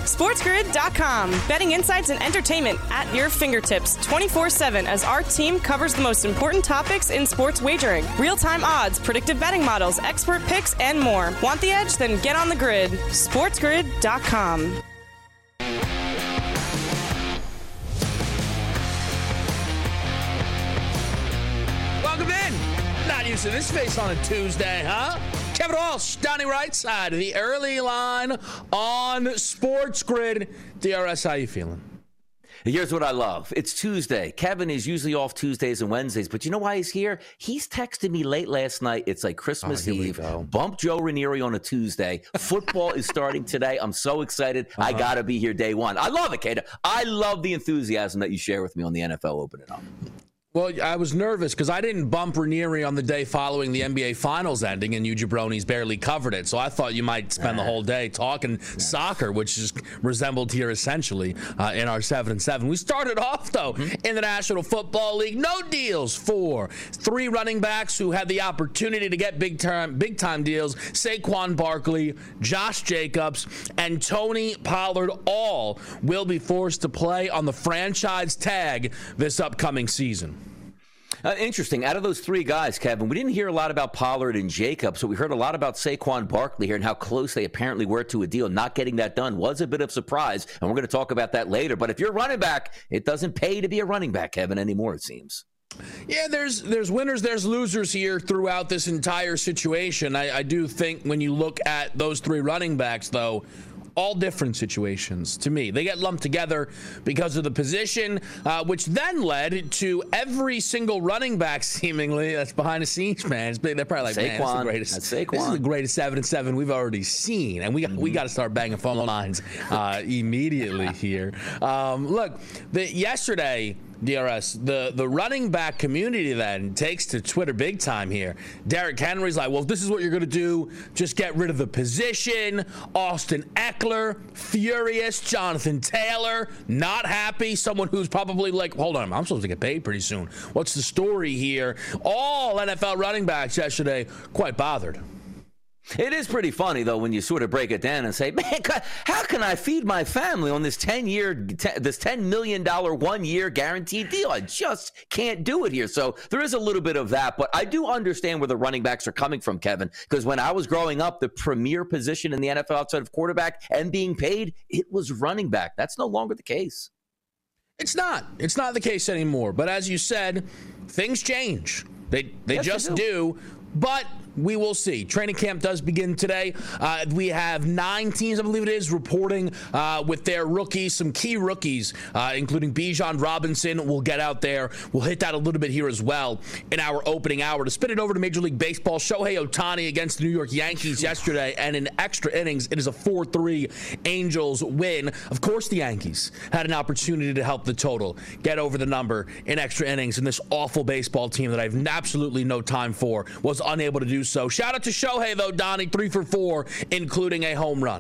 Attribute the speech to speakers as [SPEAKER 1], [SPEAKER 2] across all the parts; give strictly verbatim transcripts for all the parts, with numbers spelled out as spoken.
[SPEAKER 1] SportsGrid dot com. Betting insights and entertainment at your fingertips twenty-four seven as our team covers the most important topics in sports wagering. Real-time odds, predictive betting models, expert picks, and more. Want the edge? Then get on the grid. SportsGrid dot com.
[SPEAKER 2] Welcome in. Not used to this face on a Tuesday, huh? Kevin Walsh, Donnie Right side of the early line on Sports Grid. D R S, how you feeling?
[SPEAKER 3] Here's what I love. It's Tuesday. Kevin is usually off Tuesdays and Wednesdays, but you know why he's here? He's texted me late last night. It's like Christmas
[SPEAKER 2] oh,
[SPEAKER 3] Eve. Bump Joe Ranieri on a Tuesday. Football is starting today. I'm so excited. Uh-huh. I got to be here day one. I love it, Kato. I love the enthusiasm that you share with me on the N F L opening up.
[SPEAKER 2] Well, I was nervous because I didn't bump Ranieri on the day following the N B A Finals ending, and you jabronis barely covered it. So I thought you might spend the whole day talking soccer, which is resembled here essentially uh, in our seven and seven. We started off, though, in the National Football League. No deals for three running backs who had the opportunity to get big-time big time deals. Saquon Barkley, Josh Jacobs, and Tony Pollard all will be forced to play on the franchise tag this upcoming season.
[SPEAKER 3] Uh, interesting. Out of those three guys, Kevin, we didn't hear a lot about Pollard and Jacobs, but we heard a lot about Saquon Barkley here and how close they apparently were to a deal. Not getting that done was a bit of a surprise, and we're going to talk about that later. But if you're a running back, it doesn't pay to be a running back, Kevin, anymore, it seems.
[SPEAKER 2] Yeah, there's there's winners, there's losers here throughout this entire situation. I, I do think when you look at those three running backs, though, all different situations to me. They get lumped together because of the position, uh, which then led to every single running back seemingly that's behind the scenes, man. It's, they're probably like,
[SPEAKER 3] Saquon,
[SPEAKER 2] man, this is the greatest.
[SPEAKER 3] That's Saquon.
[SPEAKER 2] This is the greatest seven and seven we've already seen, and we got, mm-hmm. we got to start banging phone lines uh, immediately here. Um, look, the, yesterday. D R S, the, the running back community then takes to Twitter big time here. Derrick Henry's like, well, if this is what you're going to do, just get rid of the position. Austin Eckler, furious. Jonathan Taylor, not happy. Someone who's probably like, hold on, I'm supposed to get paid pretty soon. What's the story here? All N F L running backs yesterday quite bothered.
[SPEAKER 3] It is pretty funny, though, when you sort of break it down and say, man, how can I feed my family on this ten-year, this ten million dollars one-year guaranteed deal? I just can't do it here. So there is a little bit of that, but I do understand where the running backs are coming from, Kevin, because when I was growing up, the premier position in the N F L outside of quarterback and being paid, it was running back. That's no longer the case.
[SPEAKER 2] It's not. It's not the case anymore. But as you said, things change. They, they
[SPEAKER 3] yes,
[SPEAKER 2] just
[SPEAKER 3] they do.
[SPEAKER 2] do. But we will see. Training camp does begin today. Uh, we have nine teams, I believe it is, reporting uh, with their rookies, some key rookies, uh, including Bijan Robinson. We'll get out there. We'll hit that a little bit here as well in our opening hour. To spin it over to Major League Baseball, Shohei Ohtani against the New York Yankees yesterday, and in extra innings, it is a four three Angels win. Of course, the Yankees had an opportunity to help the total get over the number in extra innings, and this awful baseball team that I have absolutely no time for was unable to do so. Shout out to Shohei, though, Donnie, three for four, including a home run.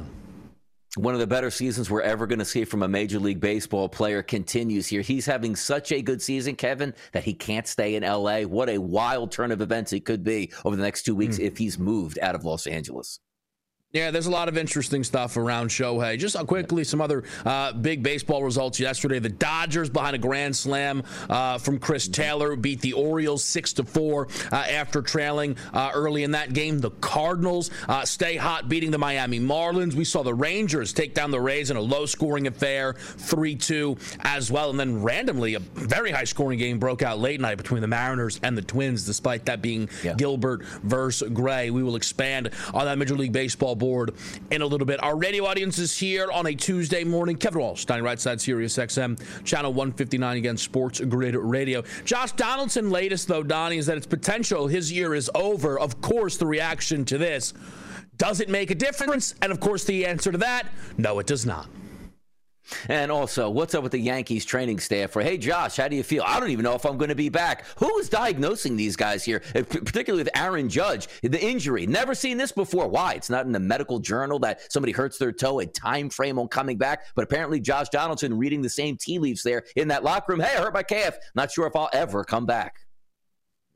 [SPEAKER 3] One of the better seasons we're ever going to see from a Major League Baseball player continues here. He's having such a good season, Kevin, that he can't stay in L A. What a wild turn of events it could be over the next two weeks mm. if he's moved out of Los Angeles.
[SPEAKER 2] Yeah, there's a lot of interesting stuff around Shohei. Just quickly, some other uh, big baseball results yesterday. The Dodgers, behind a grand slam uh, from Chris Taylor, beat the Orioles six to four uh, after trailing uh, early in that game. The Cardinals uh, stay hot, beating the Miami Marlins. We saw the Rangers take down the Rays in a low-scoring affair, three two as well. And then randomly, a very high-scoring game broke out late night between the Mariners and the Twins, despite that being yeah. Gilbert versus Gray. We will expand on that Major League Baseball board in a little bit. Our radio audience is here on a Tuesday morning. Kevin Walsh, Donnie Right Side, Sirius X M, channel one fifty-nine, against Sports Grid Radio. Josh Donaldson, latest, though, Donnie, is that it's potential his year is over. Of course, the reaction to this, does it make a difference? And, of course, the answer to that, no, it does not.
[SPEAKER 3] And also, what's up with the Yankees training staff? For, hey, Josh, how do you feel? I don't even know if I'm going to be back. Who is diagnosing these guys here, particularly with Aaron Judge? The injury. Never seen this before. Why? It's not in the medical journal that somebody hurts their toe, a time frame on coming back. But apparently, Josh Donaldson reading the same tea leaves there in that locker room. Hey, I hurt my calf. Not sure if I'll ever come back.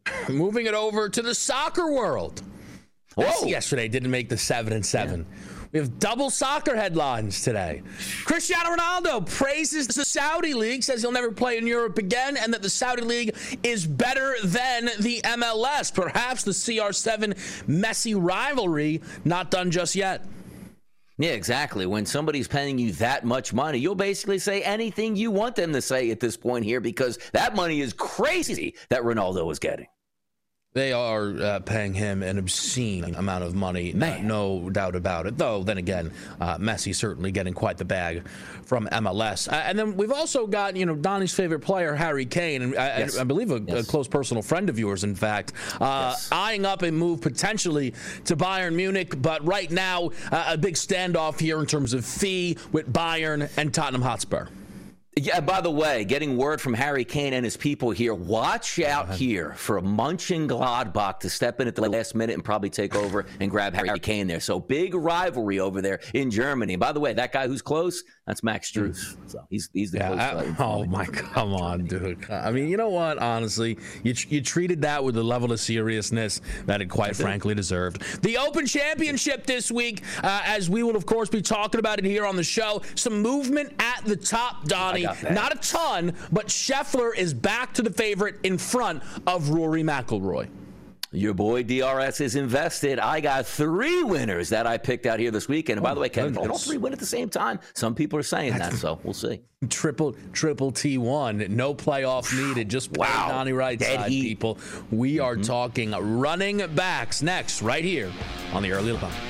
[SPEAKER 2] Moving it over to the soccer world. This yesterday didn't make the seven and seven. Yeah. We have double soccer headlines today. Cristiano Ronaldo praises the Saudi League, says he'll never play in Europe again, and that the Saudi League is better than the M L S. Perhaps the C R seven Messi rivalry not done just yet.
[SPEAKER 3] Yeah, exactly. When somebody's paying you that much money, you'll basically say anything you want them to say at this point here, because that money is crazy that Ronaldo is getting.
[SPEAKER 2] They are uh, paying him an obscene amount of money,
[SPEAKER 3] Man.
[SPEAKER 2] no doubt about it. Though, then again, uh, Messi certainly getting quite the bag from M L S. Uh, and then we've also got, you know, Donnie's favorite player, Harry Kane, and I,
[SPEAKER 3] yes.
[SPEAKER 2] I, I believe a,
[SPEAKER 3] yes.
[SPEAKER 2] a close personal friend of yours, in fact, uh,
[SPEAKER 3] yes.
[SPEAKER 2] eyeing up a move potentially to Bayern Munich. But right now, uh, a big standoff here in terms of fee with Bayern and Tottenham Hotspur.
[SPEAKER 3] Yeah, by the way, getting word from Harry Kane and his people here, watch out here for Mönchengladbach to step in at the last minute and probably take over and grab Harry Kane there. So big rivalry over there in Germany. And by the way, that guy who's close, that's Max Strus. So he's he's the
[SPEAKER 2] Yeah,
[SPEAKER 3] close
[SPEAKER 2] I, oh, my, come on, dude. I mean, you know what? Honestly, you you treated that with a level of seriousness that it quite frankly deserved. The Open Championship this week, uh, as we will, of course, be talking about it here on the show. Some movement at the top, Donnie. Not a ton, but Scheffler is back to the favorite in front of Rory McIlroy.
[SPEAKER 3] Your boy D R S is invested. I got three winners that I picked out here this weekend. And by
[SPEAKER 2] oh,
[SPEAKER 3] the way, Kevin,
[SPEAKER 2] goodness.
[SPEAKER 3] did all three win at the same time? Some people are saying that, so we'll see.
[SPEAKER 2] Triple, triple T one, no playoff needed. Just play
[SPEAKER 3] wow.
[SPEAKER 2] Donnie right
[SPEAKER 3] Dead
[SPEAKER 2] side,
[SPEAKER 3] heat.
[SPEAKER 2] people. We are
[SPEAKER 3] Mm-hmm.
[SPEAKER 2] talking running backs next, right here on the Early Line.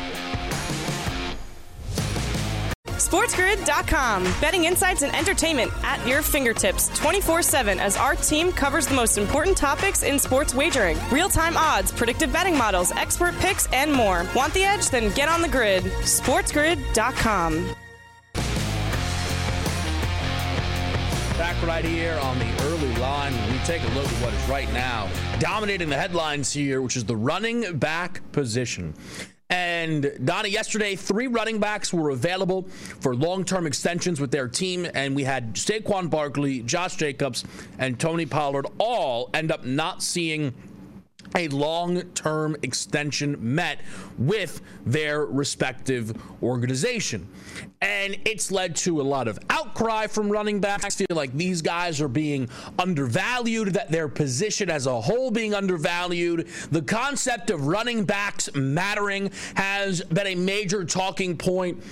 [SPEAKER 1] SportsGrid dot com. Betting insights and entertainment at your fingertips twenty-four seven as our team covers the most important topics in sports wagering. Real-time odds, predictive betting models, expert picks, and more. Want the edge? Then get on the grid. SportsGrid dot com.
[SPEAKER 2] Back right here on the Early Line. We take a look at what is right now dominating the headlines here, which is the running back position. And Donna, yesterday, three running backs were available for long-term extensions with their team, and we had Saquon Barkley, Josh Jacobs, and Tony Pollard all end up not seeing a long-term extension met with their respective organization. And it's led to a lot of outcry from running backs. Feel like these guys are being undervalued, that their position as a whole being undervalued. The concept of running backs mattering has been a major talking point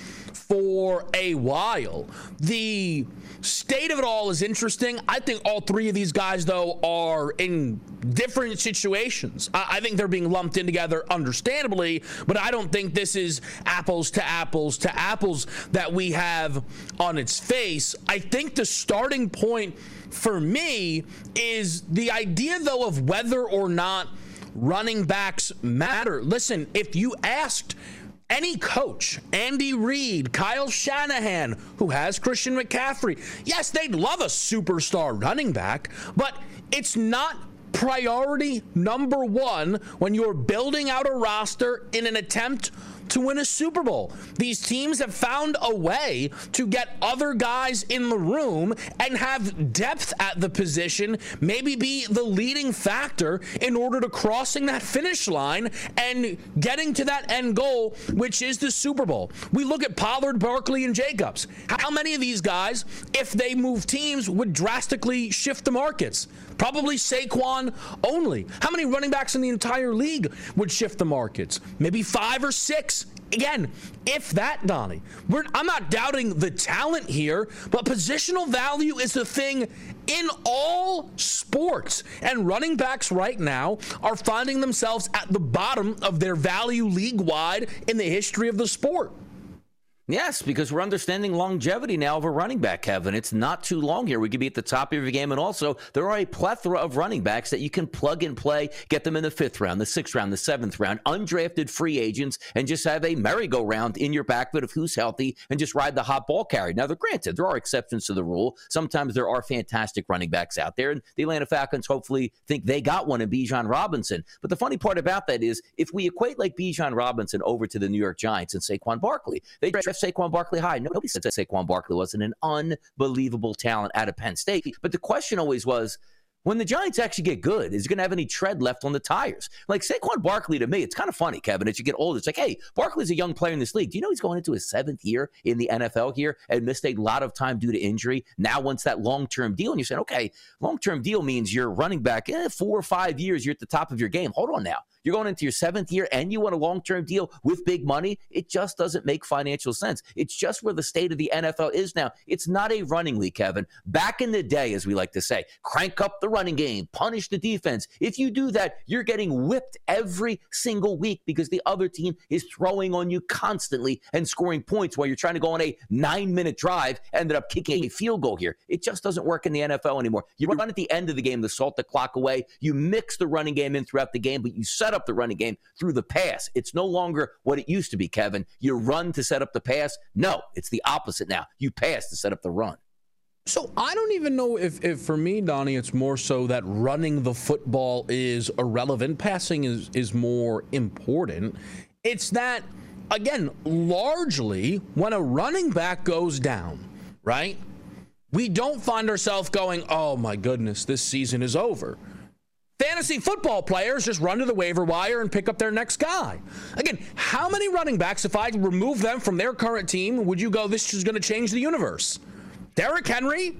[SPEAKER 2] for a while. The state of it all is interesting. I think all three of these guys, though, are in different situations. I, I think they're being lumped in together understandably, but I don't think this is apples to apples to apples that we have on its face. I think the starting point for me is the idea, though, of whether or not running backs matter. Listen, if you asked any coach, Andy Reid, Kyle Shanahan, who has Christian McCaffrey, yes, they'd love a superstar running back, but it's not priority number one when you're building out a roster in an attempt to win a Super Bowl. These teams have found a way to get other guys in the room and have depth at the position, maybe be the leading factor in order to crossing that finish line and getting to that end goal, which is the Super Bowl. We look at Pollard, Barkley, and Jacobs. How many of these guys, if they move teams, would drastically shift the markets? Probably Saquon only. How many running backs in the entire league would shift the markets? Maybe five or six. Again, if that, Donnie. We're, I'm not doubting the talent here, but positional value is the thing in all sports. And running backs right now are finding themselves at the bottom of their value league-wide in the history of the sport.
[SPEAKER 3] Yes, because we're understanding longevity now of a running back, Kevin. It's not too long here. We could be at the top of your game. And also, there are a plethora of running backs that you can plug and play, get them in the fifth round, the sixth round, the seventh round, undrafted free agents, and just have a merry-go-round in your backfield of who's healthy and just ride the hot ball carry. Now, granted, there are exceptions to the rule. Sometimes there are fantastic running backs out there, and the Atlanta Falcons hopefully think they got one in Bijan Robinson. But the funny part about that is, if we equate like Bijan Robinson over to the New York Giants and Saquon Barkley, they draft Saquon Barkley high. Nobody said that Saquon Barkley wasn't an unbelievable talent out of Penn State. But the question always was, When the Giants actually get good, is he going to have any tread left on the tires? Like Saquon Barkley, to me, it's kind of funny, Kevin. As you get older, it's like, hey, Barkley's a young player in this league. Do you know he's going into his seventh year in the N F L here and missed a lot of time due to injury? Now, once that long-term deal, and you're saying, okay, long-term deal means you're running back eh, four or five years, you're at the top of your game. Hold on now. You're going into your seventh year and you want a long-term deal with big money? It just doesn't make financial sense. It's just where the state of the N F L is now. It's not a running league, Kevin. Back in the day, as we like to say, crank up the running game, punish the defense. If you do that, you're getting whipped every single week because the other team is throwing on you constantly and scoring points while you're trying to go on a nine-minute drive, ended up kicking a field goal here. It just doesn't work in the N F L anymore. You run at the end of the game to salt the clock away. You mix the running game in throughout the game, but you set up the running game through the pass. It's no longer what it used to be, Kevin. You run to set up the pass. No, it's the opposite now. You pass to set up the run.
[SPEAKER 2] So I don't even know if, if for me, Donnie, it's more so that running the football is irrelevant. Passing is, is more important. It's that, again, largely when a running back goes down, right, we don't find ourselves going, oh, my goodness, this season is over. Fantasy football players just run to the waiver wire and pick up their next guy. Again, how many running backs, if I remove them from their current team, would you go, this is going to change the universe? Derrick Henry?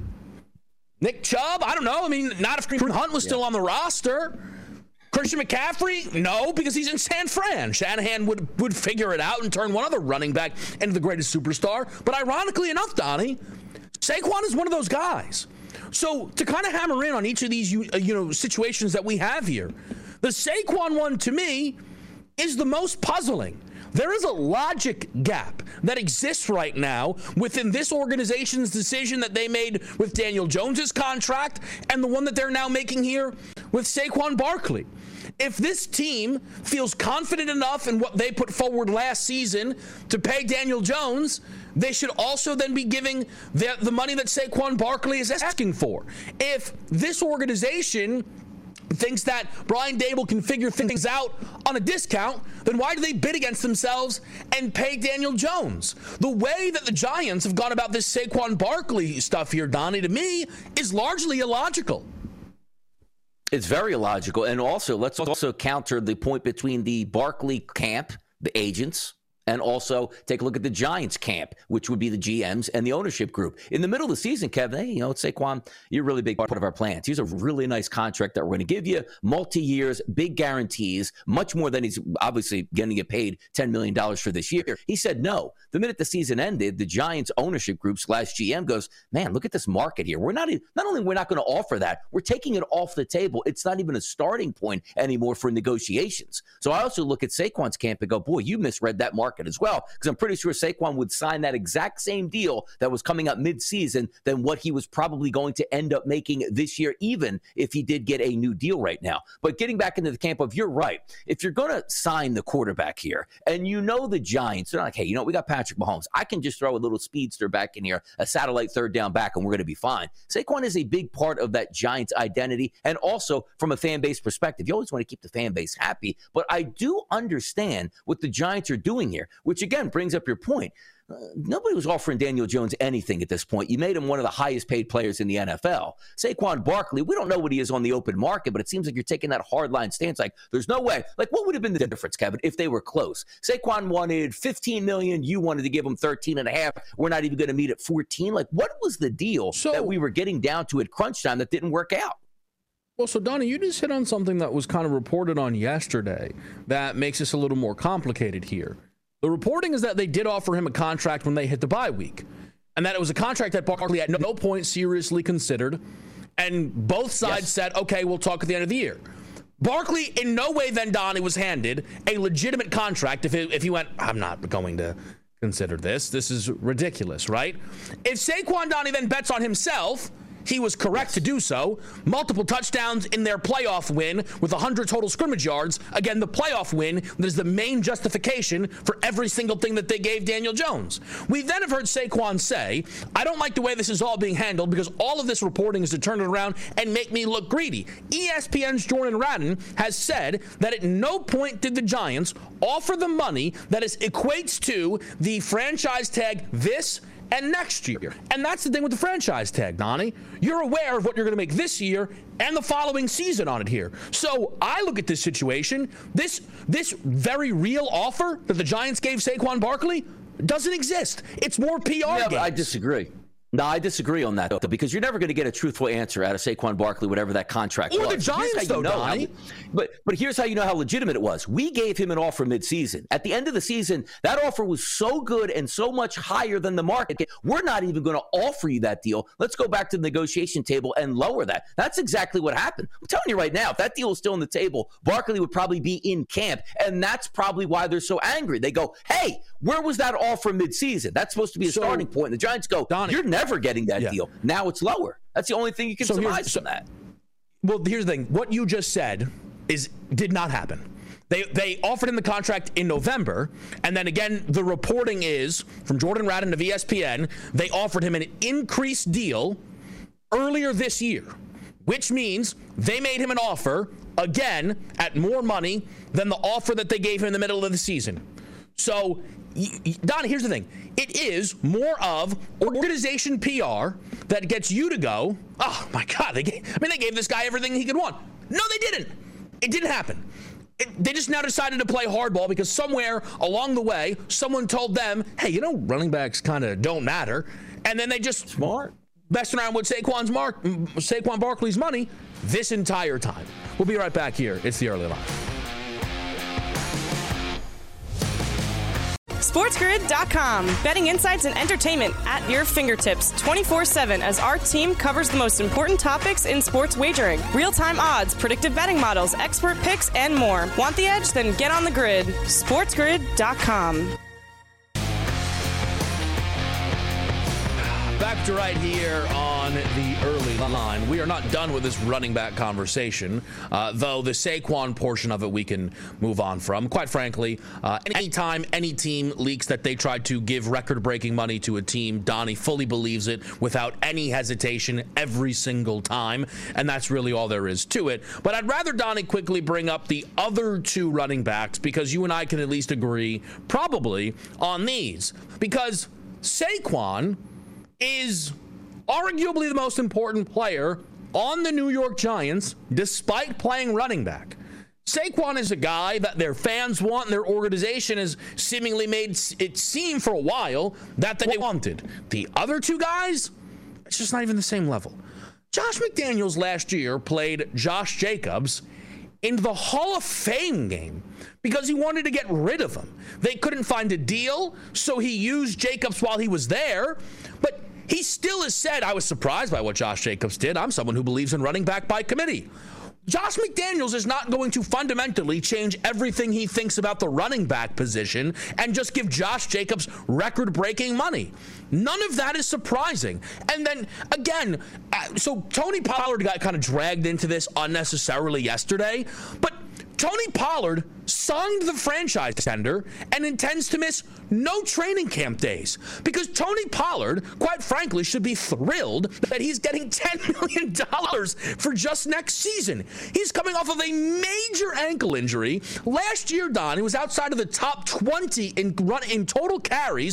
[SPEAKER 2] Nick Chubb? I don't know. I mean, not if Kareem Hunt was still yeah. on the roster. Christian McCaffrey? No, because he's in San Fran. Shanahan would, would figure it out and turn one other running back into the greatest superstar. But ironically enough, Donnie, Saquon is one of those guys. So to kind of hammer in on each of these, you, you know, situations that we have here, the Saquon one to me is the most puzzling. There is a logic gap that exists right now within this organization's decision that they made with Daniel Jones's contract and the one that they're now making here with Saquon Barkley. If this team feels confident enough in what they put forward last season to pay Daniel Jones, they should also then be giving the, the money that Saquon Barkley is asking for. If this organization thinks that Brian Daboll can figure things out on a discount, then why do they bid against themselves and pay Daniel Jones? The way that the Giants have gone about this Saquon Barkley stuff here, Donnie, to me, is largely illogical.
[SPEAKER 3] It's very illogical. And also, let's also counter the point between the Barkley camp, the agents, and also take a look at the Giants camp, which would be the G Ms and the ownership group. In the middle of the season, Kevin, hey, you know, Saquon, you're a really big part of our plans. Here's a really nice contract that we're going to give you, multi-years, big guarantees, much more than he's obviously going to get paid ten million dollars for this year. He said no. The minute the season ended, the Giants ownership group slash G M goes, man, look at this market here. We're not, not only we're not going to offer that, we're taking it off the table. It's not even a starting point anymore for negotiations. So I also look at Saquon's camp and go, boy, you misread that market as well, because I'm pretty sure Saquon would sign that exact same deal that was coming up mid-season than what he was probably going to end up making this year, even if he did get a new deal right now. But getting back into the camp of, you're right, if you're going to sign the quarterback here, and you know the Giants, they're like, hey, you know, we got Patrick Mahomes. I can just throw a little speedster back in here, a satellite third down back, and we're going to be fine. Saquon is a big part of that Giants identity, and also from a fan base perspective. You always want to keep the fan base happy, but I do understand what the Giants are doing here, which again brings up your point. Uh, nobody was offering Daniel Jones anything at this point. You made him one of the highest paid players in the N F L. Saquon Barkley, we don't know what he is on the open market, but it seems like you're taking that hardline stance. Like, there's no way. Like, what would have been the difference, Kevin, if they were close? Saquon wanted fifteen million dollars. You wanted to give him thirteen and a half. We're not even going to meet at fourteen. Like, what was the deal so, that we were getting down to at crunch time that didn't work out?
[SPEAKER 2] Well, so, Donnie, you just hit on something that was kind of reported on yesterday that makes this a little more complicated here. The reporting is that they did offer him a contract when they hit the bye week, and that it was a contract that Barkley at no point seriously considered, and both sides yes. said, okay, we'll talk at the end of the year. Barkley in no way then, Donnie, was handed a legitimate contract if, it, if he went, I'm not going to consider this. This is ridiculous, right? If Saquon, Donnie, then bets on himself, he was correct to do so. Multiple touchdowns in their playoff win with one hundred total scrimmage yards. Again, the playoff win that is the main justification for every single thing that they gave Daniel Jones. We then have heard Saquon say, I don't like the way this is all being handled because all of this reporting is to turn it around and make me look greedy. E S P N's Jordan Radden has said that at no point did the Giants offer the money that is equates to the franchise tag this and next year. And that's the thing with the franchise tag, Donnie. You're aware of what you're going to make this year and the following season on it here. So I look at this situation, this this very real offer that the Giants gave Saquon Barkley doesn't exist. It's more P R.
[SPEAKER 3] Yeah,
[SPEAKER 2] games.
[SPEAKER 3] but I disagree. No, I disagree on that, though, because you're never going to get a truthful answer out of Saquon Barkley, whatever that contract
[SPEAKER 2] or
[SPEAKER 3] was.
[SPEAKER 2] Or the Giants, though,
[SPEAKER 3] know
[SPEAKER 2] Donnie.
[SPEAKER 3] How, but, but here's how you know how legitimate it was. We gave him an offer midseason. At the end of the season, that offer was so good and so much higher than the market. We're not even going to offer you that deal. Let's go back to the negotiation table and lower that. That's exactly what happened. I'm telling you right now, if that deal was still on the table, Barkley would probably be in camp, and that's probably why they're so angry. They go, hey, where was that offer midseason? That's supposed to be a so, starting point. And the Giants go, Donnie, you're never getting that yeah. deal. Now it's lower. That's the only thing you can so surmise from that.
[SPEAKER 2] Well, here's the thing. What you just said is did not happen. They they offered him the contract in November, and then again, the reporting is from Jordan Radin of E S P N, they offered him an increased deal earlier this year, which means they made him an offer again at more money than the offer that they gave him in the middle of the season. So, Don, here's the thing. It is more of organization P R that gets you to go, oh, my God. They gave, I mean, they gave this guy everything he could want. No, they didn't. It didn't happen. It, they just now decided to play hardball because somewhere along the way, someone told them, hey, you know, running backs kind of don't matter. And then they just
[SPEAKER 3] smart
[SPEAKER 2] messing around with Saquon's Mark, Saquon Barkley's money this entire time. We'll be right back here. It's the Early Line.
[SPEAKER 1] SportsGrid dot com. Betting insights and entertainment at your fingertips twenty-four seven as our team covers the most important topics in sports wagering. Real-time odds, predictive betting models, expert picks, and more. Want the edge? Then get on the grid. SportsGrid dot com.
[SPEAKER 2] Back to right here on the Early Line. We are not done with this running back conversation, uh, though the Saquon portion of it we can move on from. Quite frankly, uh, anytime any team leaks that they tried to give record-breaking money to a team, Donnie fully believes it without any hesitation every single time, and that's really all there is to it. But I'd rather, Donnie, quickly bring up the other two running backs because you and I can at least agree probably on these. Because Saquon is arguably the most important player on the New York Giants, despite playing running back. Saquon is a guy that their fans want, and their organization has seemingly made it seem for a while that they wanted. The other two guys, it's just not even the same level. Josh McDaniels last year played Josh Jacobs in the Hall of Fame game because he wanted to get rid of him. They couldn't find a deal, so he used Jacobs while he was there, but he still has said, I was surprised by what Josh Jacobs did. I'm someone who believes in running back by committee. Josh McDaniels is not going to fundamentally change everything he thinks about the running back position and just give Josh Jacobs record-breaking money. None of that is surprising. And then, again, so Tony Pollard got kind of dragged into this unnecessarily yesterday, but Tony Pollard signed the franchise tender and intends to miss no training camp days because Tony Pollard, quite frankly, should be thrilled that he's getting ten million dollars for just next season. He's coming off of a major ankle injury. Last year, Don, he was outside of the top twenty in run in total carries.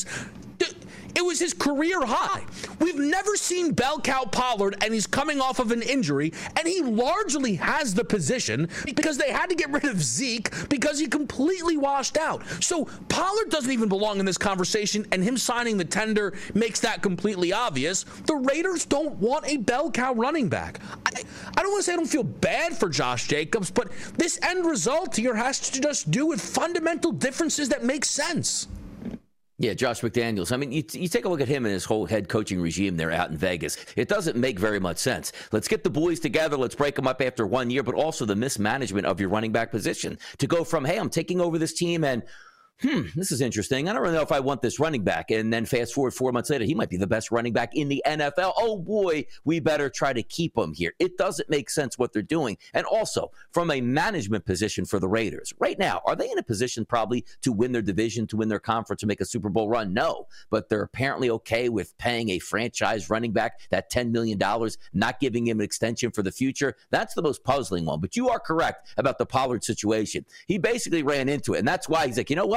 [SPEAKER 2] It was his career high. We've never seen bell cow Pollard, and he's coming off of an injury, and he largely has the position because they had to get rid of Zeke because he completely washed out. So Pollard doesn't even belong in this conversation, and him signing the tender makes that completely obvious. The Raiders don't want a bell cow running back. I, I don't want to say I don't feel bad for Josh Jacobs, but this end result here has to just do with fundamental differences that make sense.
[SPEAKER 3] Yeah, Josh McDaniels. I mean, you, you take a look at him and his whole head coaching regime there out in Vegas. It doesn't make very much sense. Let's get the boys together. Let's break them up after one year, but also the mismanagement of your running back position. To go from, hey, I'm taking over this team and, hmm, this is interesting. I don't really know if I want this running back. And then fast forward four months later, he might be the best running back in the N F L. Oh, boy, we better try to keep him here. It doesn't make sense what they're doing. And also, from a management position for the Raiders, right now, are they in a position probably to win their division, to win their conference, to make a Super Bowl run? No. But they're apparently okay with paying a franchise running back that ten million dollars, not giving him an extension for the future. That's the most puzzling one. But you are correct about the Pollard situation. He basically ran into it. And that's why he's like, you know what?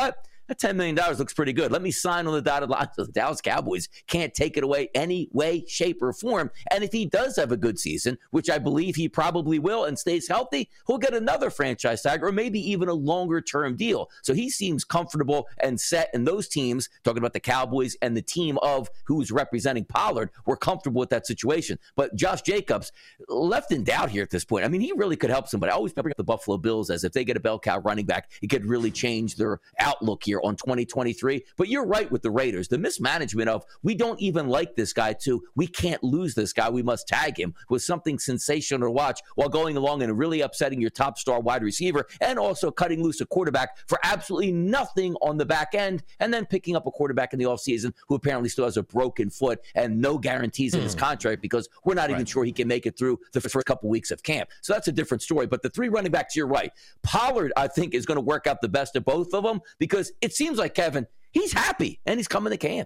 [SPEAKER 3] that ten million dollars looks pretty good. Let me sign on the dotted line so the Dallas Cowboys can't take it away any way, shape, or form. And if he does have a good season, which I believe he probably will, and stays healthy, he'll get another franchise tag or maybe even a longer-term deal. So he seems comfortable and set, and those teams, talking about the Cowboys and the team of who's representing Pollard, were comfortable with that situation. But Josh Jacobs, left in doubt here at this point. I mean, he really could help somebody. I always bring up the Buffalo Bills as if they get a bell cow running back, it could really change their outlook here on twenty twenty-three. But you're right with the Raiders. The mismanagement of, we don't even like this guy, to we can't lose this guy, we must tag him, was something sensational to watch, while going along and really upsetting your top star wide receiver, and also cutting loose a quarterback for absolutely nothing on the back end, and then picking up a quarterback in the offseason who apparently still has a broken foot and no guarantees in his contract because we're not right. even sure he can make it through the first couple weeks of camp. So that's a different story. But the three running backs, you're right. Pollard, I think, is going to work out the best of both of them, because it seems like, Kevin, he's happy and he's coming to camp.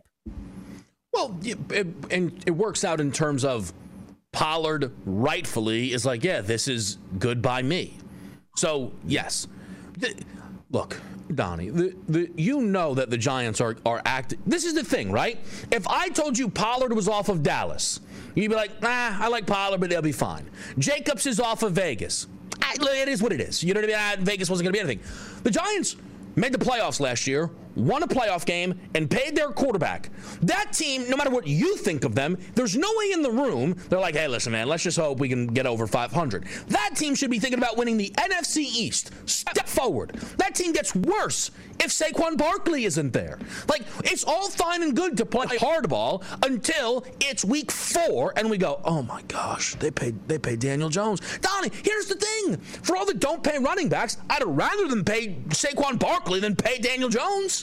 [SPEAKER 2] Well, it, it, and it works out in terms of Pollard rightfully is like, yeah, this is good by me. So, yes. The, look, Donnie, the, the, you know that the Giants are, are acting. This is the thing, right? If I told you Pollard was off of Dallas, you'd be like, nah, I like Pollard, but they'll be fine. Jacobs is off of Vegas. I, it is what it is. You know what I mean? Vegas wasn't going to be anything. The Giants made the playoffs last year, won a playoff game, and paid their quarterback. That team, no matter what you think of them, there's no way in the room they're like, hey, listen, man, let's just hope we can get over five hundred. That team should be thinking about winning the N F C East. Step forward. That team gets worse if Saquon Barkley isn't there. Like, it's all fine and good to play hardball until it's week four and we go, oh my gosh, they paid they paid Daniel Jones. Donnie, here's the thing. For all the don't pay running backs, I'd rather them pay Saquon Barkley than pay Daniel Jones.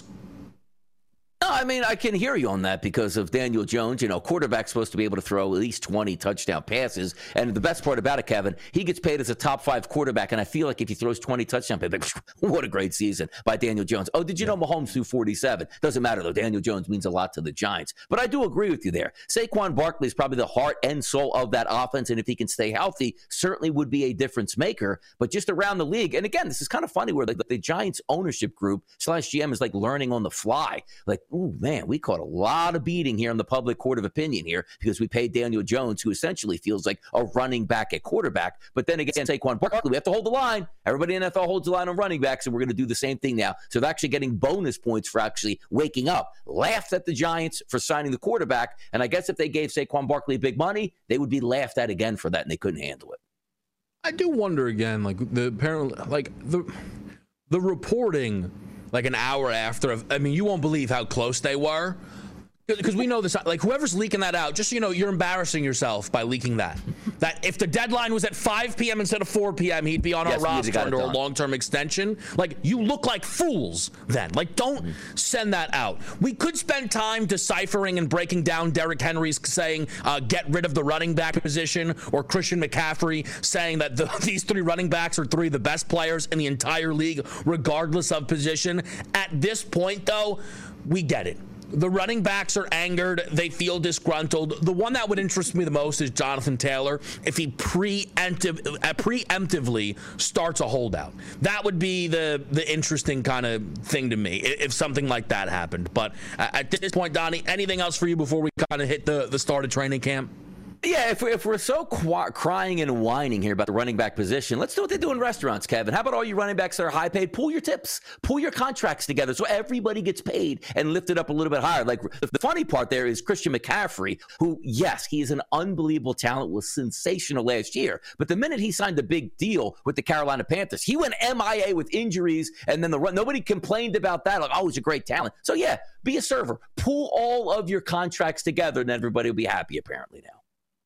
[SPEAKER 3] No, I mean, I can hear you on that because of Daniel Jones. You know, quarterback's supposed to be able to throw at least twenty touchdown passes. And the best part about it, Kevin, he gets paid as a top five quarterback. And I feel like if he throws twenty touchdown passes, what a great season by Daniel Jones. Oh, did you yeah. know Mahomes threw forty-seven? Doesn't matter, though. Daniel Jones means a lot to the Giants. But I do agree with you there. Saquon Barkley is probably the heart and soul of that offense. And if he can stay healthy, certainly would be a difference maker. But just around the league, and again, this is kind of funny where like the Giants ownership group slash G M is like learning on the fly. Like, ooh, man, we caught a lot of beating here in the public court of opinion here because we paid Daniel Jones, who essentially feels like a running back at quarterback. But then again, Saquon Barkley, we have to hold the line. Everybody in the N F L holds the line on running backs, and we're going to do the same thing now. So they're actually getting bonus points for actually waking up. Laughed at the Giants for signing the quarterback, and I guess if they gave Saquon Barkley big money, they would be laughed at again for that, and they couldn't handle it. I
[SPEAKER 2] do wonder again, like the apparently, like the the reporting. Like an hour after, I mean, you won't believe how close they were. Because we know this, like whoever's leaking that out, just so you know, you're embarrassing yourself by leaking that. That if the deadline was at five p.m. instead of four p.m., he'd be on yes, our roster under a long-term extension. Like, you look like fools then. Like, don't mm-hmm. send that out. We could spend time deciphering and breaking down Derrick Henry's saying, uh, get rid of the running back position, or Christian McCaffrey saying that the, these three running backs are three of the best players in the entire league, regardless of position. At this point, though, we get it. The running backs are angered. They feel disgruntled. The one that would interest me the most is Jonathan Taylor. If he preemptive, uh, preemptively starts a holdout, that would be the, the interesting kind of thing to me if something like that happened. But uh, at this point, Donnie, anything else for you before we kind of hit the, the start of training camp?
[SPEAKER 3] Yeah, if we're, if we're so qu- crying and whining here about the running back position, let's do what they do in restaurants, Kevin. How about all you running backs that are high paid? Pool your tips. Pool your contracts together so everybody gets paid and lifted up a little bit higher. Like, the funny part there is Christian McCaffrey, who, yes, he is an unbelievable talent, was sensational last year. But the minute he signed a big deal with the Carolina Panthers, he went M I A with injuries, and then the run. Nobody complained about that. Like, oh, he's a great talent. So, yeah, be a server. Pool all of your contracts together, and everybody will be happy, apparently, now.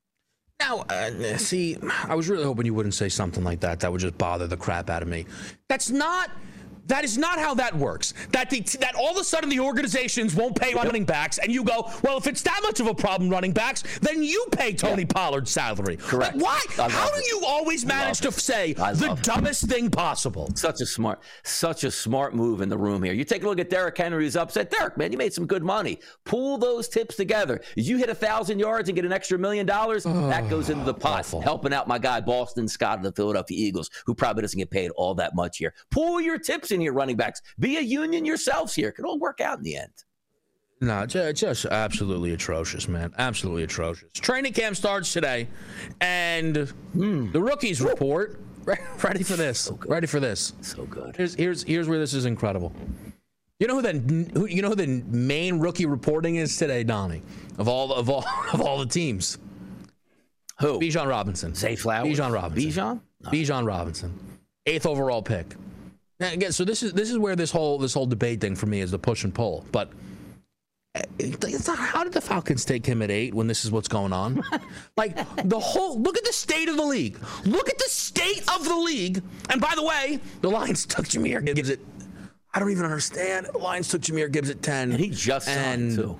[SPEAKER 2] Now, uh, see, I was really hoping you wouldn't say something like that. That would just bother the crap out of me. That's not... That is not how that works. That the, that all of a sudden the organizations won't pay running backs, and you go, well, if it's that much of a problem running backs, then you pay Tony yeah. Pollard's salary.
[SPEAKER 3] Correct.
[SPEAKER 2] Like, why? How do you always manage to say the dumbest it. thing possible?
[SPEAKER 3] Such a smart, such a smart move in the room here. You take a look at Derrick Henry, who's upset. Derrick, man, you made some good money. Pool those tips together. You hit a thousand yards and get an extra million dollars. Oh, that goes into the pot, awful. Helping out my guy Boston Scott of the Philadelphia Eagles, who probably doesn't get paid all that much here. Pool your tips in here, running backs. Be a union yourselves here. It could all work out in the end.
[SPEAKER 2] No, just, just absolutely atrocious, man. Absolutely atrocious. Training camp starts today, and mm. the rookies report. Ready for this? So Ready for this?
[SPEAKER 3] So good.
[SPEAKER 2] Here's here's here's where this is incredible. You know who the who, you know who the main rookie reporting is today, Donnie, of all of all of all the teams.
[SPEAKER 3] Who?
[SPEAKER 2] Bijan Robinson.
[SPEAKER 3] Zay Flowers.
[SPEAKER 2] Bijan Robinson.
[SPEAKER 3] Bijan.
[SPEAKER 2] No. Bijan Robinson. Eighth overall pick. Now, again, so this is this is where this whole this whole debate thing for me is the push and pull, but. It's not, how did the Falcons take him at eight when this is what's going on? Like, the whole, look at the state of the league. Look at the state of the league. And by the way, the Lions took Jahmyr Gibbs at, I don't even understand. The Lions took Jahmyr Gibbs at ten.
[SPEAKER 3] And he just signed, too.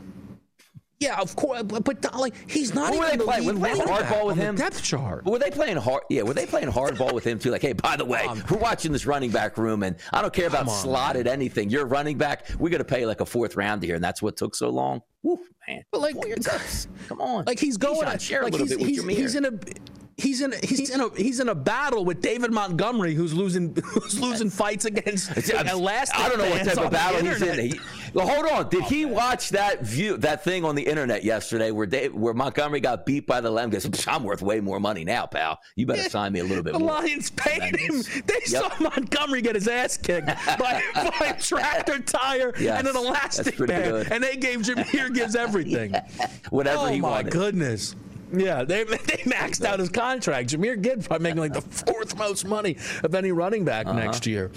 [SPEAKER 2] Yeah, of course, but, but like he's not
[SPEAKER 3] who
[SPEAKER 2] even
[SPEAKER 3] were they playing? Were they playing hardball with him?
[SPEAKER 2] Depth chart.
[SPEAKER 3] Were they playing hard? Yeah, were they playing hardball with him too? Like, hey, by the way, um, we're watching this running back room, and I don't care about on, slotted man. anything. You're a running back. We're gonna pay like a fourth round here, and that's what took so long. Woo, man.
[SPEAKER 2] But like,
[SPEAKER 3] come on.
[SPEAKER 2] Like he's going.
[SPEAKER 3] He's, share
[SPEAKER 2] like
[SPEAKER 3] a little
[SPEAKER 2] he's,
[SPEAKER 3] bit with
[SPEAKER 2] he's,
[SPEAKER 3] Jahmyr.
[SPEAKER 2] he's in a. He's in a, he's in a he's in a battle with David Montgomery, who's losing who's losing fights against elastic.
[SPEAKER 3] I don't know what type of battle he's
[SPEAKER 2] internet.
[SPEAKER 3] in. He, well, hold on. Did oh, he man. watch that view that thing on the internet yesterday where Dave, where Montgomery got beat by the Lamb? Goes, I'm worth way more money now, pal. You better sign me a little bit
[SPEAKER 2] the
[SPEAKER 3] more.
[SPEAKER 2] The Lions paid him. They yep. saw Montgomery get his ass kicked by, by a tractor tire
[SPEAKER 3] yes,
[SPEAKER 2] and an elastic band, and they gave Jahmyr Gibbs everything.
[SPEAKER 3] Yeah. Whatever
[SPEAKER 2] oh
[SPEAKER 3] he
[SPEAKER 2] my
[SPEAKER 3] wanted.
[SPEAKER 2] Goodness. Yeah, they they maxed out his contract. Jahmyr Gibbs probably making like the fourth most money of any running back uh-huh. next year.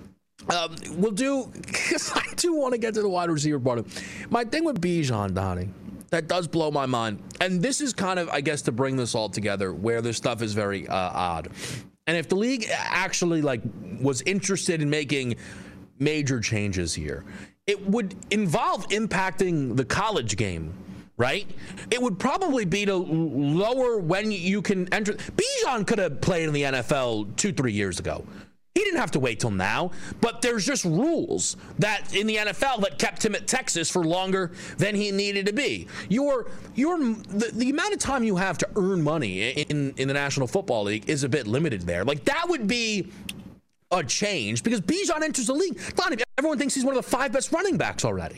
[SPEAKER 2] Um, we'll do, because I do want to get to the wide receiver part of it. My thing with Bijan, Donnie, that does blow my mind. And this is kind of, I guess, to bring this all together, where this stuff is very uh, odd. And if the league actually like was interested in making major changes here, it would involve impacting the college game. Right? It would probably be to lower when you can enter. Bijan could have played in the N F L two, three years ago. He didn't have to wait till now. But there's just rules that in the N F L that kept him at Texas for longer than he needed to be. Your your the, the amount of time you have to earn money in, in the National Football League is a bit limited there. Like, that would be a change because Bijan enters the league. Donnie, everyone thinks he's one of the five best running backs already.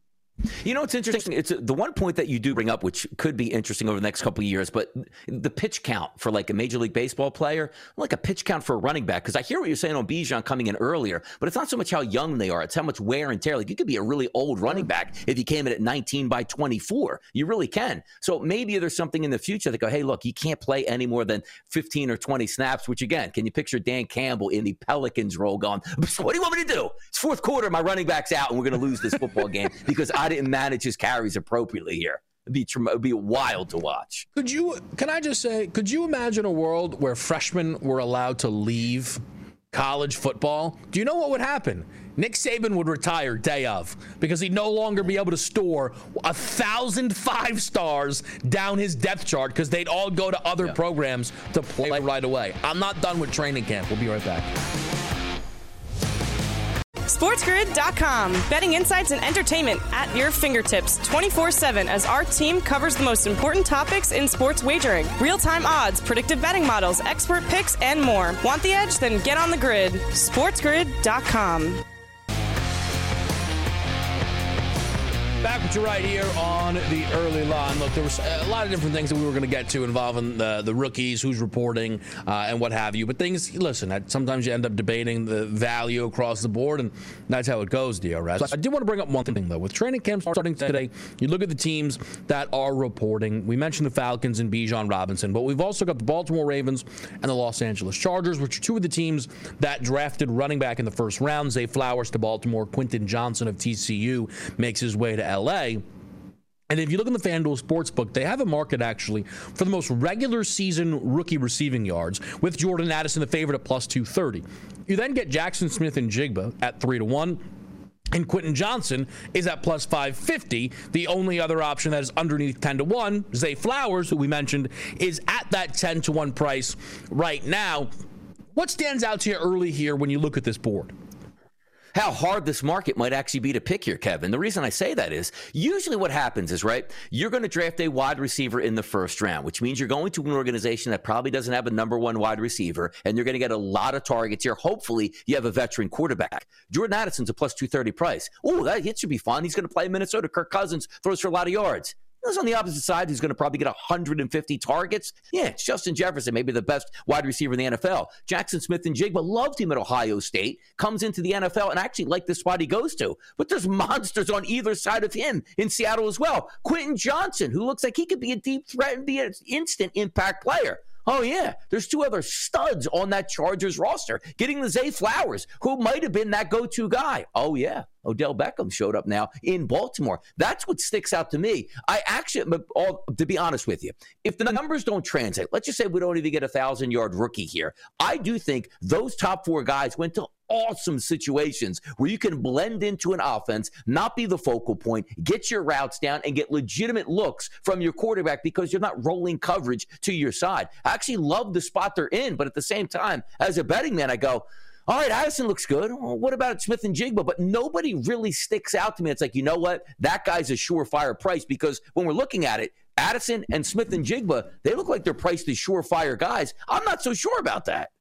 [SPEAKER 3] You know, it's interesting. It's the one point that you do bring up, which could be interesting over the next couple of years, but the pitch count for like a Major League Baseball player, like a pitch count for a running back. Because I hear what you're saying on Bijan coming in earlier, but it's not so much how young they are. It's how much wear and tear. Like, you could be a really old running back if you came in at nineteen by twenty-four. You really can. So maybe there's something in the future that go, hey, look, you can't play any more than fifteen or twenty snaps, which again, can you picture Dan Campbell in the Pelicans role going, what do you want me to do? It's fourth quarter, my running back's out, and we're going to lose this football game because I didn't manage his carries appropriately here. It'd be, it'd be wild to watch.
[SPEAKER 2] Could you, can I just say, could you imagine a world where freshmen were allowed to leave college football? Do you know what would happen? Nick Saban would retire day of because he'd no longer be able to store a thousand five stars down his depth chart because they'd all go to other yeah. programs to play right away. I'm not done with training camp. We'll be right back.
[SPEAKER 1] SportsGrid dot com. Betting insights and entertainment at your fingertips twenty-four seven as our team covers the most important topics in sports wagering. Real-time odds, predictive betting models, expert picks, and more. Want the edge? Then get on the grid. SportsGrid dot com.
[SPEAKER 2] Back with you right here on the early line. Look, there was a lot of different things that we were going to get to involving the, the rookies, who's reporting, uh, and what have you. But things, listen, sometimes you end up debating the value across the board, and that's how it goes, D R S. So I do want to bring up one thing, though. With training camp starting today, you look at the teams that are reporting. We mentioned the Falcons and Bijan Robinson, but we've also got the Baltimore Ravens and the Los Angeles Chargers, which are two of the teams that drafted running back in the first round. Zay Flowers to Baltimore. Quentin Johnson of T C U makes his way to L A. And if you look in the FanDuel Sportsbook, they have a market actually for the most regular season rookie receiving yards, with Jordan Addison the favorite at plus two thirty. You then get Jackson Smith and Jigba at three to one. And Quentin Johnson is at plus five fifty. The only other option that is underneath ten to one, Zay Flowers, who we mentioned, is at that ten to one price right now. What stands out to you early here when you look at this board?
[SPEAKER 3] how hard this market might actually be to pick here, Kevin. The reason I say that is usually what happens is, right, you're going to draft a wide receiver in the first round, which means you're going to an organization that probably doesn't have a number one wide receiver, and you're going to get a lot of targets here. Hopefully, you have a veteran quarterback. Jordan Addison's a plus two thirty price. Oh, that hit should be fun. He's going to play in Minnesota. Kirk Cousins throws for a lot of yards. Who's on the opposite side who's going to probably get one hundred fifty targets? Yeah, it's Justin Jefferson, maybe the best wide receiver in the N F L. Jackson Smith-Njigba loved him at Ohio State, comes into the N F L, and actually liked the spot he goes to. But there's monsters on either side of him in Seattle as well. Quentin Johnson, who looks like he could be a deep threat and be an instant impact player. Oh, yeah, there's two other studs on that Chargers roster. Getting the Zay Flowers, who might have been that go-to guy. Oh, yeah, Odell Beckham showed up now in Baltimore. That's what sticks out to me. I actually, all, to be honest with you, if the numbers don't translate, let's just say we don't even get a one thousand-yard rookie here. I do think those top four guys went to awesome situations where you can blend into an offense, not be the focal point, get your routes down, and get legitimate looks from your quarterback because you're not rolling coverage to your side. I actually love the spot they're in, but at the same time, as a betting man, I go, all right, Addison looks good. Well, what about Smith-Njigba? But nobody really sticks out to me. It's like, you know what? That guy's a surefire price because when we're looking at it, Addison and Smith-Njigba, they look like they're priced as surefire guys. I'm not so sure about that.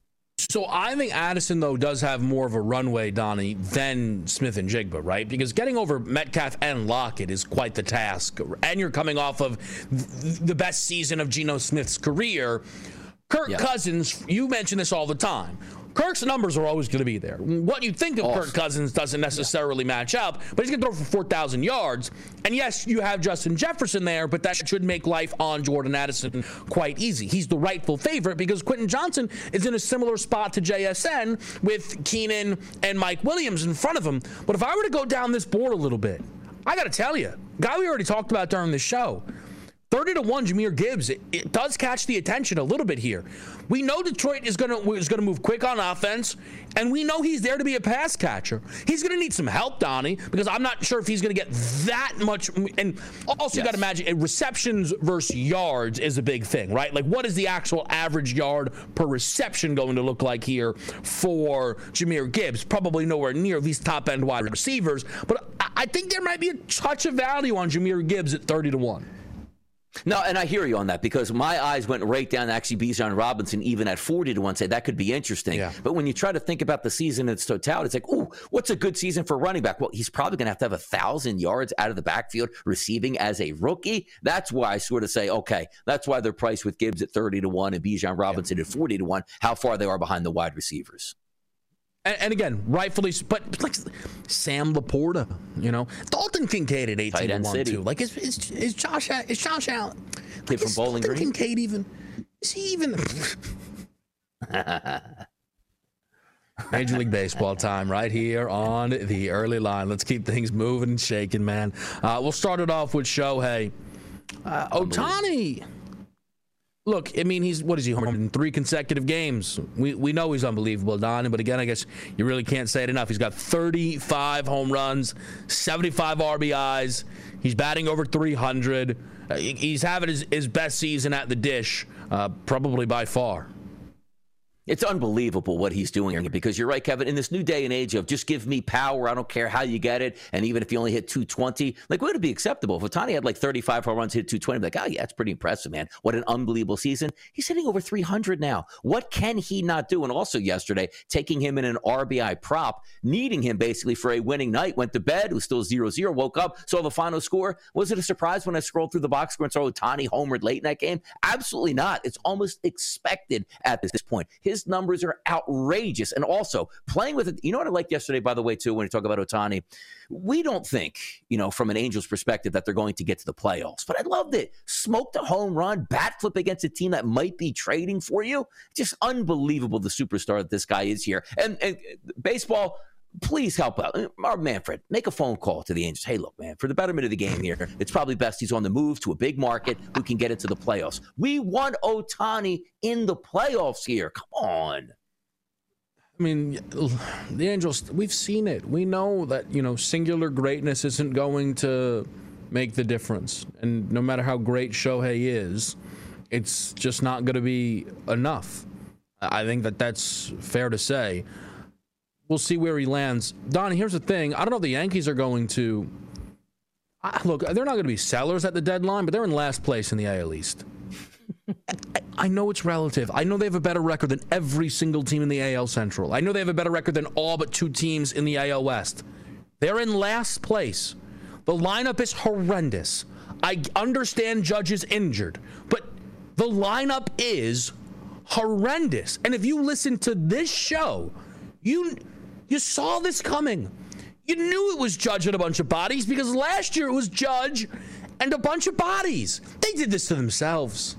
[SPEAKER 2] So I think Addison, though, does have more of a runway, Donnie, than Smith-Njigba, right? Because getting over Metcalf and Lockett is quite the task. And you're coming off of the best season of Geno Smith's career. Kirk yeah. Cousins, you mention this all the time. Kirk's numbers are always going to be there. What you think of awesome. Kirk Cousins doesn't necessarily yeah. match up, but he's going to throw for four thousand yards. And yes, you have Justin Jefferson there, but that should make life on Jordan Addison quite easy. He's the rightful favorite because Quentin Johnson is in a similar spot to J S N with Keenan and Mike Williams in front of him. But if I were to go down this board a little bit, I got to tell you, guy we already talked about during the show, thirty to one, Jahmyr Gibbs, it, it does catch the attention a little bit here. We know Detroit is going to is going to move quick on offense, and we know he's there to be a pass catcher. He's going to need some help, Donnie, because I'm not sure if he's going to get that much. And also, yes. you got to imagine, receptions versus yards is a big thing, right? Like, what is the actual average yard per reception going to look like here for Jahmyr Gibbs? Probably nowhere near these top-end wide receivers, but I think there might be a touch of value on Jahmyr Gibbs at thirty to one.
[SPEAKER 3] No, and I hear you on that because my eyes went right down to actually Bijan Robinson even at forty to one, say that could be interesting. Yeah. But when you try to think about the season in its totality, it's like, ooh, what's a good season for running back? Well, he's probably going to have to have a thousand yards out of the backfield receiving as a rookie. That's why I sort of say, okay, that's why they're priced with Gibbs at thirty to one and Bijan Robinson yeah. at forty to one, how far they are behind the wide receivers.
[SPEAKER 2] And, and again, rightfully, but like Sam Laporta, you know, Dalton Kincaid at eighteen to one too. Like, is, is is Josh is Josh Allen? Like,
[SPEAKER 3] from
[SPEAKER 2] is
[SPEAKER 3] Bowling
[SPEAKER 2] Dalton
[SPEAKER 3] Green?
[SPEAKER 2] Kincaid even? Is he even? Major League Baseball time right here on the early line. Let's keep things moving and shaking, man. Uh, we'll start it off with Shohei. Uh, Ohtani. Look, I mean, he's, what is he, home in three consecutive games? We we know he's unbelievable, Don, but again, I guess you really can't say it enough. He's got thirty-five home runs, seventy-five R B Is. He's batting over three hundred. Uh, he's having his, his best season at the dish, uh, probably by far.
[SPEAKER 3] It's unbelievable what he's doing here because you're right, Kevin, in this new day and age of just give me power, I don't care how you get it, and even if you only hit two twenty, like, would it be acceptable? If Ohtani had like thirty-five home runs, hit two twenty, like, oh, yeah, it's pretty impressive, man. What an unbelievable season. He's hitting over three hundred now. What can he not do? And also yesterday, taking him in an R B I prop, needing him basically for a winning night, went to bed, was still zero zero, woke up, saw the final score. Was it a surprise when I scrolled through the box score and saw Ohtani homered late in that game? Absolutely not. It's almost expected at this point. His numbers are outrageous. And also playing with it. You know what I liked yesterday, by the way, too, when you talk about Ohtani, we don't think, you know, from an Angels perspective that they're going to get to the playoffs, but I loved it. Smoked a home run, bat flip against a team that might be trading for you. Just unbelievable, the superstar that this guy is here. And, and baseball, please help out. Mark Manfred, make a phone call to the Angels. Hey, look, man, for the betterment of the game here, it's probably best he's on the move to a big market who can get into the playoffs. We want Ohtani in the playoffs here. Come on.
[SPEAKER 2] I mean, the Angels, we've seen it. We know that, you know, singular greatness isn't going to make the difference. And no matter how great Shohei is, it's just not going to be enough. I think that that's fair to say. we'll see where he lands. Don, here's the thing. I don't know if the Yankees are going to. I, look, they're not going to be sellers at the deadline, but they're in last place in the A L East. I, I know it's relative. I know they have a better record than every single team in the A L Central. I know they have a better record than all but two teams in the A L West. They're in last place. The lineup is horrendous. I understand Judge is injured, but the lineup is horrendous. And if you listen to this show, you you saw this coming. You knew it was Judge and a bunch of bodies because last year it was Judge and a bunch of bodies. They did this to themselves.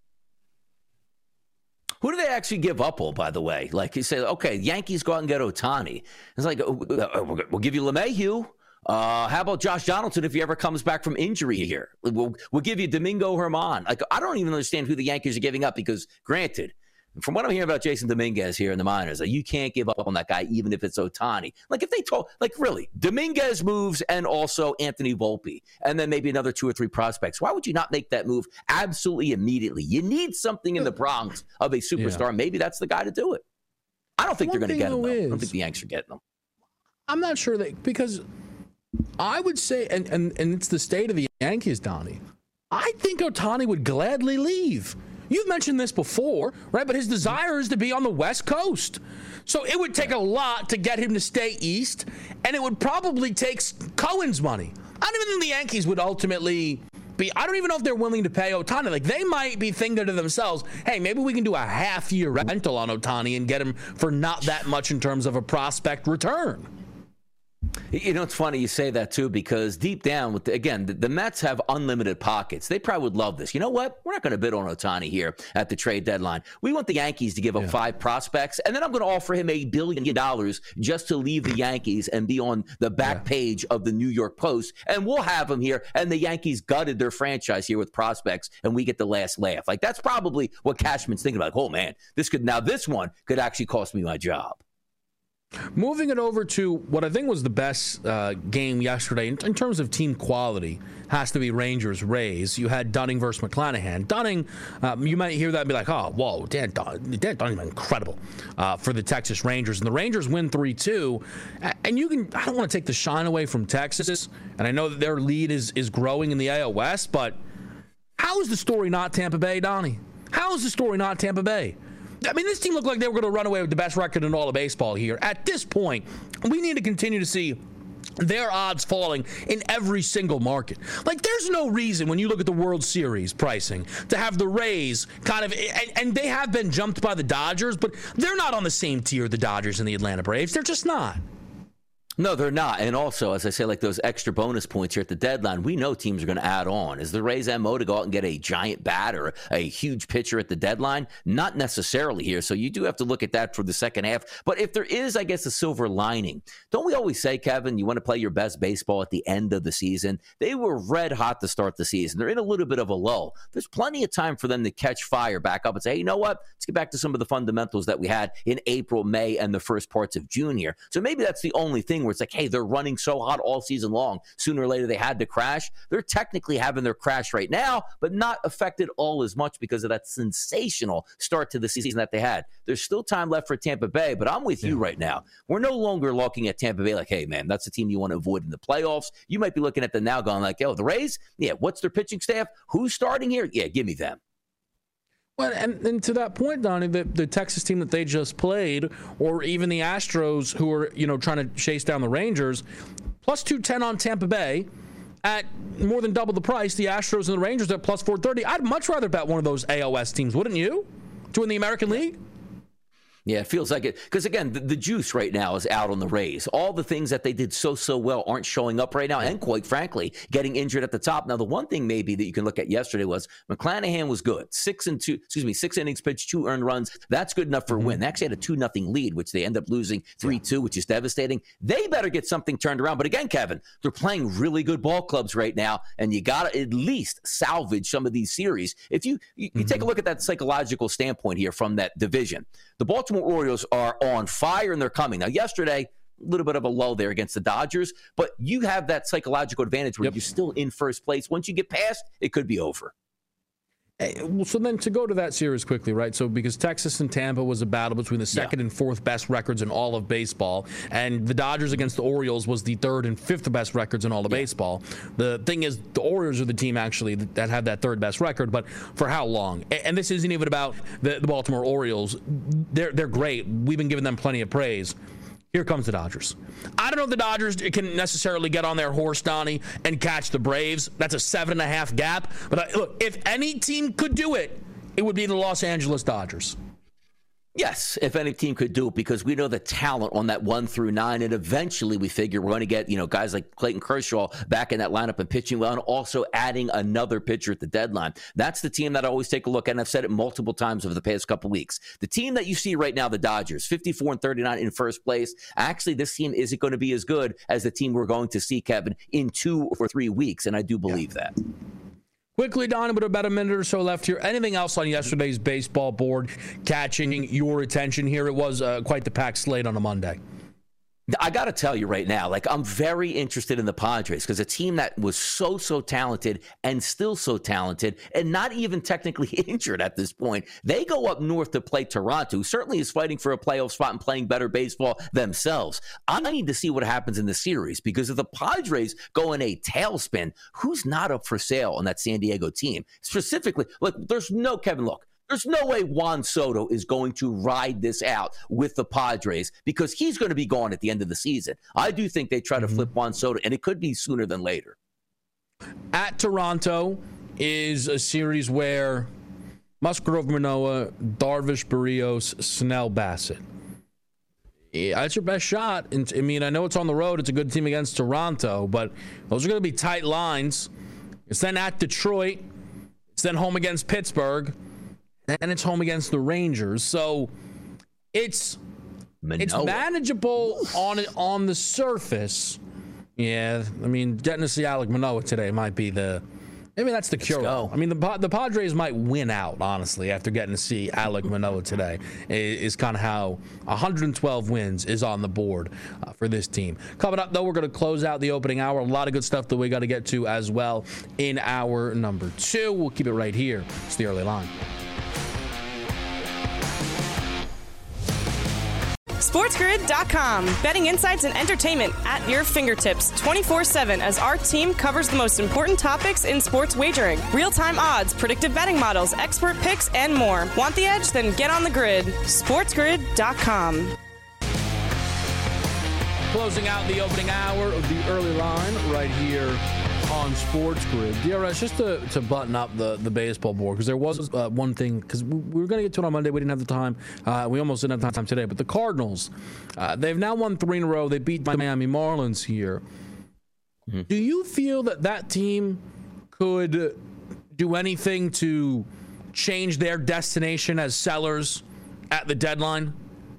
[SPEAKER 3] Who do they actually give up on, by the way? Like you say, okay, Yankees go out and get Ohtani. It's like, we'll give you LeMahieu. Uh, how about Josh Donaldson if he ever comes back from injury here? We'll, we'll give you Domingo Germán. Like, I don't even understand who the Yankees are giving up because, granted, from what I'm hearing about Jason Dominguez here in the minors, like, you can't give up on that guy even if it's Ohtani. Like, if they told, like, really, Dominguez moves and also Anthony Volpe, and then maybe another two or three prospects. Why would you not make that move absolutely immediately? You need something in the Bronx of a superstar. Yeah. Maybe that's the guy to do it. I don't think
[SPEAKER 2] One
[SPEAKER 3] they're going to get him, though.
[SPEAKER 2] Is,
[SPEAKER 3] I don't think the Yanks are getting them.
[SPEAKER 2] I'm not sure that, because I would say, and, and, and it's the state of the Yankees, Donnie, I think Ohtani would gladly leave. You've mentioned this before, right? But his desire is to be on the West Coast. So it would take a lot to get him to stay east, and it would probably take Cohen's money. I don't even think the Yankees would ultimately be, I don't even know if they're willing to pay Ohtani. Like, they might be thinking to themselves, hey, maybe we can do a half-year rental on Ohtani and get him for not that much in terms of a prospect return.
[SPEAKER 3] You know, it's funny you say that, too, because deep down, with the, again, the, the Mets have unlimited pockets. They probably would love this. You know what? We're not going to bid on Ohtani here at the trade deadline. We want the Yankees to give up yeah. five prospects, and then I'm going to offer him a billion dollars just to leave the Yankees and be on the back yeah. page of the New York Post, and we'll have him here, and the Yankees gutted their franchise here with prospects, and we get the last laugh. Like, that's probably what Cashman's thinking about. Like, oh, man, this could now this one could actually cost me my job.
[SPEAKER 2] Moving it over to what I think was the best uh, game yesterday in, in terms of team quality has to be Rangers-Rays. You had Dunning versus McClanahan. Dunning, um, you might hear that and be like, oh, whoa, Dan, Dan Dunning's incredible uh, for the Texas Rangers. And the Rangers win three two. And you can, I don't want to take the shine away from Texas. And I know that their lead is, is growing in the A L West, but how is the story not Tampa Bay, Donnie? How is the story not Tampa Bay? I mean, this team looked like they were going to run away with the best record in all of baseball here. At this point, we need to continue to see their odds falling in every single market. Like, there's no reason when you look at the World Series pricing to have the Rays kind of, and, and they have been jumped by the Dodgers, but they're not on the same tier the Dodgers and the Atlanta Braves. They're just not.
[SPEAKER 3] No, they're not. And also, as I say, like those extra bonus points here at the deadline, we know teams are going to add on. Is the Rays' M O to go out and get a giant bat or a huge pitcher at the deadline? Not necessarily here. So you do have to look at that for the second half. But if there is, I guess, a silver lining, don't we always say, Kevin, you want to play your best baseball at the end of the season? They were red hot to start the season. They're in a little bit of a lull. There's plenty of time for them to catch fire back up and say, hey, you know what? Let's get back to some of the fundamentals that we had in April, May, and the first parts of June here. So maybe that's the only thing where it's like, hey, they're running so hot all season long. Sooner or later, they had to crash. They're technically having their crash right now, but not affected all as much because of that sensational start to the season that they had. There's still time left for Tampa Bay, but I'm with yeah. you right now. We're no longer looking at Tampa Bay like, hey, man, that's the team you want to avoid in the playoffs. You might be looking at them now going like, oh, the Rays? Yeah, what's their pitching staff? Who's starting here? Yeah, give me them.
[SPEAKER 2] Well, and, and to that point, Donnie, the, the Texas team that they just played, or even the Astros who are, you know, trying to chase down the Rangers, plus two ten on Tampa Bay at more than double the price. The Astros and the Rangers at plus four thirty. I'd much rather bet one of those A O S teams, wouldn't you? To win the American League?
[SPEAKER 3] Yeah, it feels like it. Because, again, the, the juice right now is out on the Rays. All the things that they did so, so well aren't showing up right now. And, quite frankly, getting injured at the top. Now, the one thing maybe that you can look at yesterday was McClanahan was good. Six and two, excuse me, six innings pitched, two earned runs. That's good enough for a win. They actually had a two nothing lead, which they end up losing three two, which is devastating. They better get something turned around. But, again, Kevin, they're playing really good ball clubs right now, and you got to at least salvage some of these series. If you, you, you mm-hmm. take a look at that psychological standpoint here from that division, the Baltimore Orioles are on fire and they're coming. Now, yesterday, a little bit of a lull there against the Dodgers, but you have that psychological advantage where yep. you're still in first place. Once you get past, it could be over.
[SPEAKER 2] So then to go to that series quickly, right? So because Texas and Tampa was a battle between the second yeah. and fourth best records in all of baseball, and the Dodgers against the Orioles was the third and fifth best records in all of yeah. baseball. The thing is, the Orioles are the team actually that have that third best record, but for how long? And this isn't even about the, the Baltimore Orioles. They're they're great. We've been giving them plenty of praise. Here comes the Dodgers. I don't know if the Dodgers can necessarily get on their horse, Donnie, and catch the Braves. That's a seven and a half gap. But I, look, if any team could do it, it would be the Los Angeles Dodgers.
[SPEAKER 3] Yes, if any team could do it, because we know the talent on that one through nine, and eventually we figure we're going to get, you know, guys like Clayton Kershaw back in that lineup and pitching well, and also adding another pitcher at the deadline. That's the team that I always take a look at, and I've said it multiple times over the past couple weeks. The team that you see right now, the Dodgers, fifty-four and thirty-nine in first place. Actually, this team isn't going to be as good as the team we're going to see, Kevin, in two or three weeks, and I do believe yeah. that.
[SPEAKER 2] Quickly, Don, with about a minute or so left here. Anything else on yesterday's baseball board catching your attention here? It was uh, quite the packed slate on a Monday.
[SPEAKER 3] I got to tell you right now, like, I'm very interested in the Padres, because a team that was so, so talented and still so talented and not even technically injured at this point, they go up north to play Toronto, who certainly is fighting for a playoff spot and playing better baseball themselves. I need to see what happens in the series, because if the Padres go in a tailspin, who's not up for sale on that San Diego team? Specifically, look, there's no Kevin, look. There's no way Juan Soto is going to ride this out with the Padres, because he's going to be gone at the end of the season. I do think they try to mm-hmm. flip Juan Soto, and it could be sooner than later.
[SPEAKER 2] At Toronto is a series where Musgrove Manoah, Darvish Berrios, Snell Bassett. Yeah, that's your best shot. And, I mean, I know it's on the road. It's a good team against Toronto, but those are going to be tight lines. It's then at Detroit. It's then home against Pittsburgh. And it's home against the Rangers. So it's Manoah. It's manageable on it on the surface. Yeah, I mean, getting to see Alek Manoah today might be the maybe that's the cure. I mean, the the Padres might win out, honestly, after getting to see Alek Manoah today. Is, is kind of how one hundred twelve wins is on the board uh, for this team. Coming up, though, we're going to close out the opening hour. A lot of good stuff that we got to get to as well in hour number two. We'll keep it right here. It's the early line.
[SPEAKER 1] SportsGrid dot com. Betting insights and entertainment at your fingertips twenty-four seven as our team covers the most important topics in sports wagering. Real-time odds, predictive betting models, expert picks, and more. Want the edge? Then get on the grid. SportsGrid dot com.
[SPEAKER 2] Closing out the opening hour of the early line right here on Sports Grid. D R S, just to, to button up the, the baseball board, because there was uh, one thing, because we, we were going to get to it on Monday. We didn't have the time. Uh, we almost didn't have time today. But the Cardinals, uh, they've now won three in a row. They beat the Miami Marlins here. Mm-hmm. Do you feel that that team could do anything to change their destination as sellers at the deadline?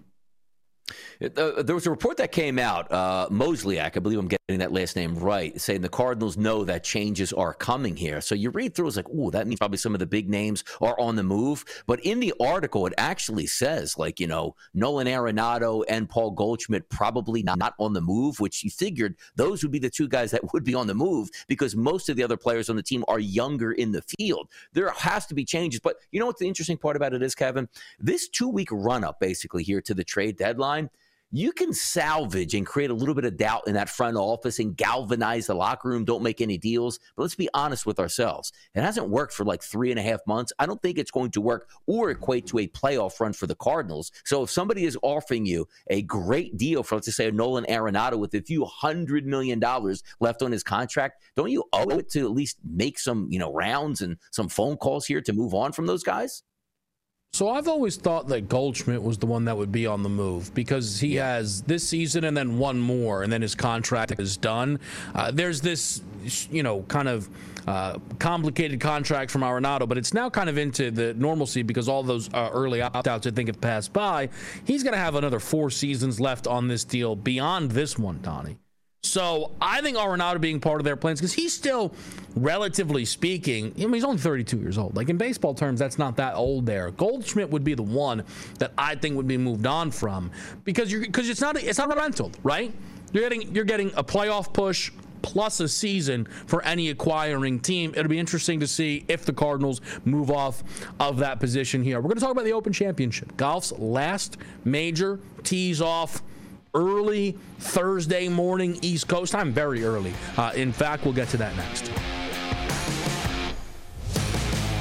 [SPEAKER 3] Uh, there was a report that came out, uh, Mosliak, I believe I'm getting that last name right, saying the Cardinals know that changes are coming here. So you read through, it's like, ooh, that means probably some of the big names are on the move. But in the article, it actually says, like, you know, Nolan Arenado and Paul Goldschmidt probably not on the move, which you figured those would be the two guys that would be on the move, because most of the other players on the team are younger in the field. There has to be changes. But you know what the interesting part about it is, Kevin? This two-week run-up, basically, here to the trade deadline, you can salvage and create a little bit of doubt in that front office and galvanize the locker room. Don't make any deals. But let's be honest with ourselves. It hasn't worked for like three and a half months. I don't think it's going to work or equate to a playoff run for the Cardinals. So if somebody is offering you a great deal for, let's just say, a Nolan Arenado with a few hundred million dollars left on his contract, don't you owe it to at least make some, you know, rounds and some phone calls here to move on from those guys?
[SPEAKER 2] So I've always thought that Goldschmidt was the one that would be on the move, because he has this season and then one more, and then his contract is done. Uh, there's this, you know, kind of uh, complicated contract from Arenado, but it's now kind of into the normalcy because all those uh, early opt-outs I think have passed by. He's going to have another four seasons left on this deal beyond this one, Donnie. So I think Arenado being part of their plans, because he's still, relatively speaking, I mean, he's only thirty-two years old. Like, in baseball terms, that's not that old there. Goldschmidt would be the one that I think would be moved on from, because you're because it's not it's not a rental, right? You're getting you're getting a playoff push plus a season for any acquiring team. It'll be interesting to see if the Cardinals move off of that position here. We're going to talk about the Open Championship. Golf's last major tees off early Thursday morning East Coast time, very early. Uh, in fact, we'll get to that next.